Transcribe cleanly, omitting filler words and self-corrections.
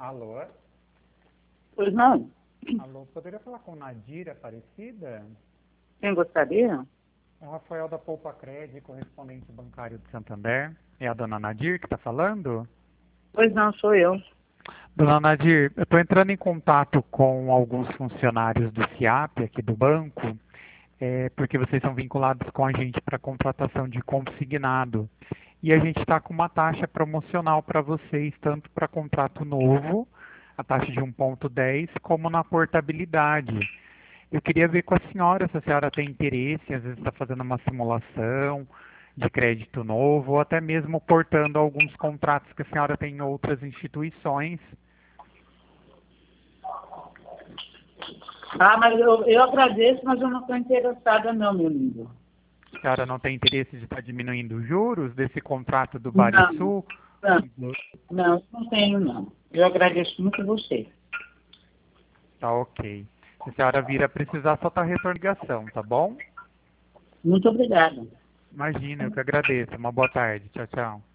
Alô? Pois não. Alô, poderia falar com Nadir Aparecida? Quem gostaria? É o Rafael da Poupa Cred, correspondente bancário de Santander. É a dona Nadir que está falando? Pois não, sou eu. Dona Nadir, eu estou entrando em contato com alguns funcionários do FIAP aqui do banco, porque vocês são vinculados com a gente para contratação de consignado. E a gente está com uma taxa promocional para vocês, tanto para contrato novo, a taxa de 1,10, como na portabilidade. Eu queria ver com a senhora se a senhora tem interesse, às vezes está fazendo uma simulação de crédito novo, ou até mesmo portando alguns contratos que a senhora tem em outras instituições. Ah, mas eu agradeço, mas eu não estou interessada não, meu amigo. A senhora não tem interesse de estar diminuindo os juros desse contrato do Não, Banrisul? não tenho não. Eu agradeço muito a você. Tá ok. Se a senhora vir a precisar, só tá retorno ligação, tá bom? Muito obrigada. Imagina, eu que agradeço. Uma boa tarde. Tchau, tchau.